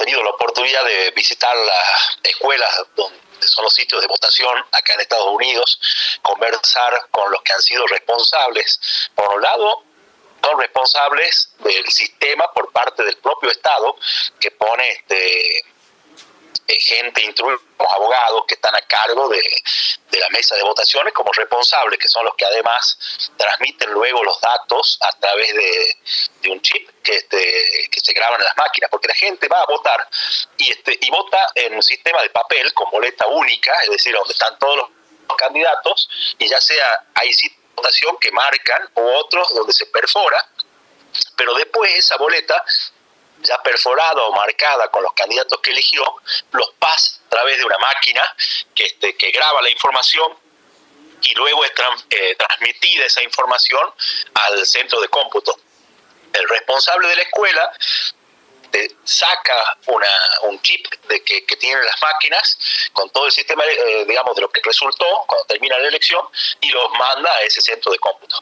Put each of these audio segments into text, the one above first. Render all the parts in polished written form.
tenido la oportunidad de visitar las escuelas donde son los sitios de votación acá en Estados Unidos, conversar con los que han sido responsables. Por un lado, son responsables del sistema por parte del propio Estado, que pone gente instruida, como abogados que están a cargo de la mesa de votaciones como responsables, que son los que además transmiten luego los datos a través de un chip que se graban en las máquinas, porque la gente va a votar y vota en un sistema de papel con boleta única, es decir, donde están todos los candidatos, y ya sea hay sitios de votación que marcan u otros donde se perfora, pero después esa boleta ya perforada o marcada con los candidatos que eligió, los pasa a través de una máquina que graba la información y luego es transmitida esa información al centro de cómputo. El responsable de la escuela saca un chip que tienen las máquinas con todo el sistema, digamos, de lo que resultó cuando termina la elección, y los manda a ese centro de cómputo.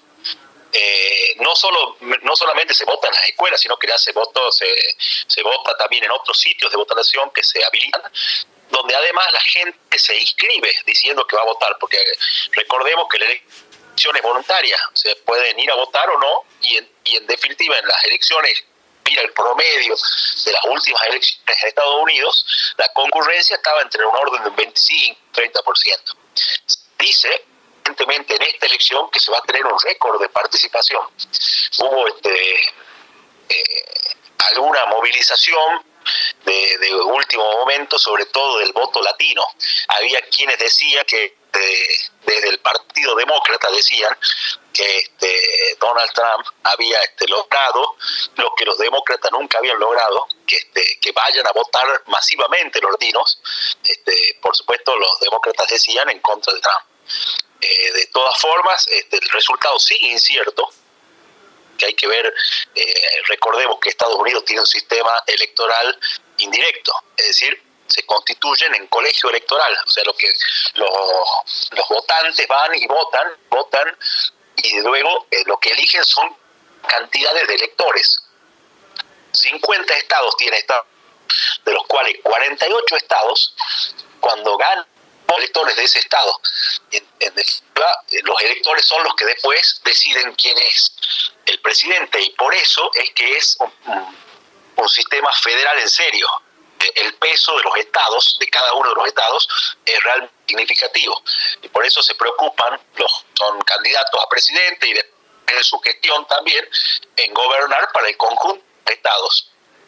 No solamente se vota en las escuelas, sino que ya se vota también en otros sitios de votación que se habilitan, donde además la gente se inscribe diciendo que va a votar, porque recordemos que la elección es voluntaria, o sea, pueden ir a votar o no, y en definitiva en las elecciones, mira el promedio de las últimas elecciones en Estados Unidos, la concurrencia estaba entre un orden de un 25-30%. Dice en esta elección que se va a tener un récord de participación. Hubo alguna movilización de último momento, sobre todo del voto latino. Había quienes decían que desde el Partido Demócrata decían que Donald Trump había logrado lo que los demócratas nunca habían logrado, que vayan a votar masivamente los latinos. Por supuesto, los demócratas decían en contra de Trump. De todas formas, el resultado sigue incierto, que hay que ver. Recordemos que Estados Unidos tiene un sistema electoral indirecto, es decir, se constituyen en colegio electoral, o sea, los votantes van y votan, y luego lo que eligen son cantidades de electores. 50 estados tiene Estados Unidos, de los cuales 48 estados, cuando ganan electores de ese estado, en definitiva, los electores son los que después deciden quién es el presidente, y por eso es que es un sistema federal en serio. El peso de los estados, de cada uno de los estados, es realmente significativo, y por eso se preocupan son candidatos a presidente y en su gestión también en gobernar para el conjunto de estados.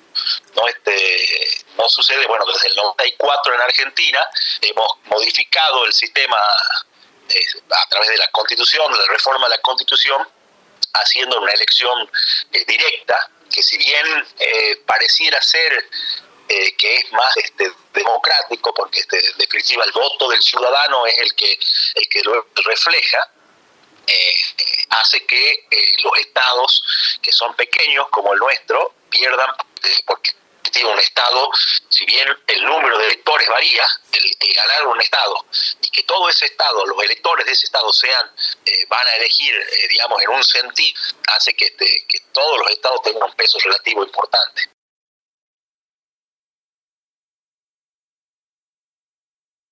No sucede, bueno, desde el 94 en Argentina hemos modificado el sistema a través de la Constitución, de la reforma de la Constitución, haciendo una elección directa, que si bien pareciera ser que es más democrático, porque en definitiva el voto del ciudadano es el que lo refleja, hace que los estados que son pequeños como el nuestro pierdan, porque tiene un estado, si bien el número de electores varía, el ganar un estado, y que todo ese estado, los electores de ese estado van a elegir, digamos, en un sentido, hace que todos los estados tengan un peso relativo importante.